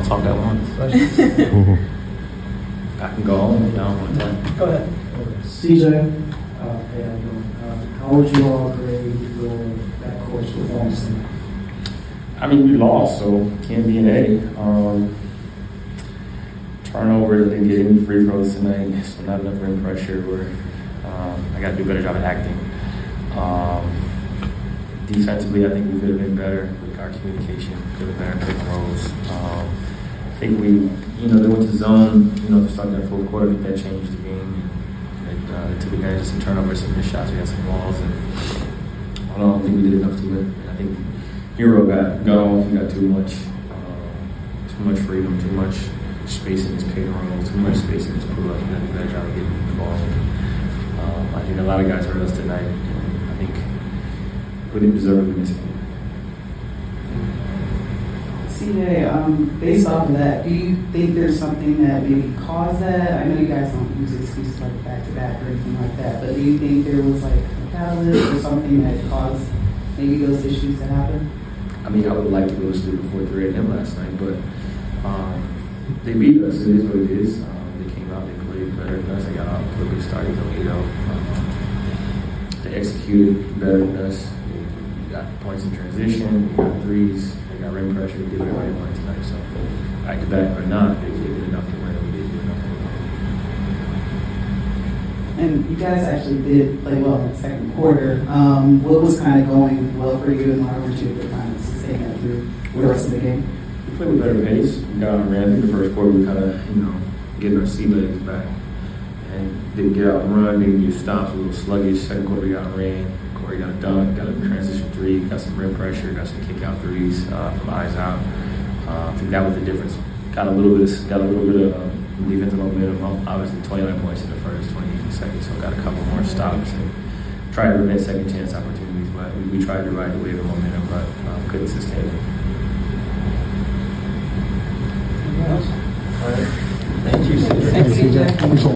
I'll talk at once. I can go home if y'all want that. Go ahead. CJ, hey, how you doing? How would you all grade your backcourt's performance tonight? I mean, we lost, so can't be an A. Turnover, didn't get any free throws tonight, so not enough rim pressure. I got to do a better job at acting. Defensively, I think we could have been better with our communication, could have been better pick and rolls. I think they went to zone, to start that fourth quarter. I think that changed the game. And they took advantage of some turnovers, some missed shots. We had some walls, and I don't think we did enough to it. And I think Hero got off. He got too much freedom, too much space in his pick and roll, too much space in his pull-up. He did a better job of getting the ball. I think a lot of guys hurt us tonight. I think we didn't deserve to win this game. CJ, based off of that, do you think there's something that maybe caused that? I know you guys don't use excuses like back-to-back or anything like that, but do you think there was like a catalyst or something that caused maybe those issues to happen? I mean, I would like to go to sleep before 3 a.m. last night, but they beat us. It is what it is. They came out, they played better than us. They got off to a good start, they executed better than us. They got points in transition, they got threes, they got rim pressure, they did everybody won tonight. So, back to back or not, they did enough to win. We did enough to win. And you guys actually did play well in the second quarter. What was kind of going well for you, and why weren't you able to kind of sustain that through the rest of the game? We played with better pace. We got on ran. I think the first quarter we kind of, getting our sea legs back. And didn't get out and run, didn't get stops, a little sluggish. Second quarter we got on ran. Corey got a dunk, got a transition three, got some rim pressure, got some kick out threes from eyes out. I think that was the difference. Got a little bit of defensive momentum. Obviously 29 points in the first, 20 in the second, so got a couple more stops and tried to prevent second chance opportunities. But we tried to ride the wave of momentum, but couldn't sustain it. All right. Thank you, CJ. Thank you, CJ.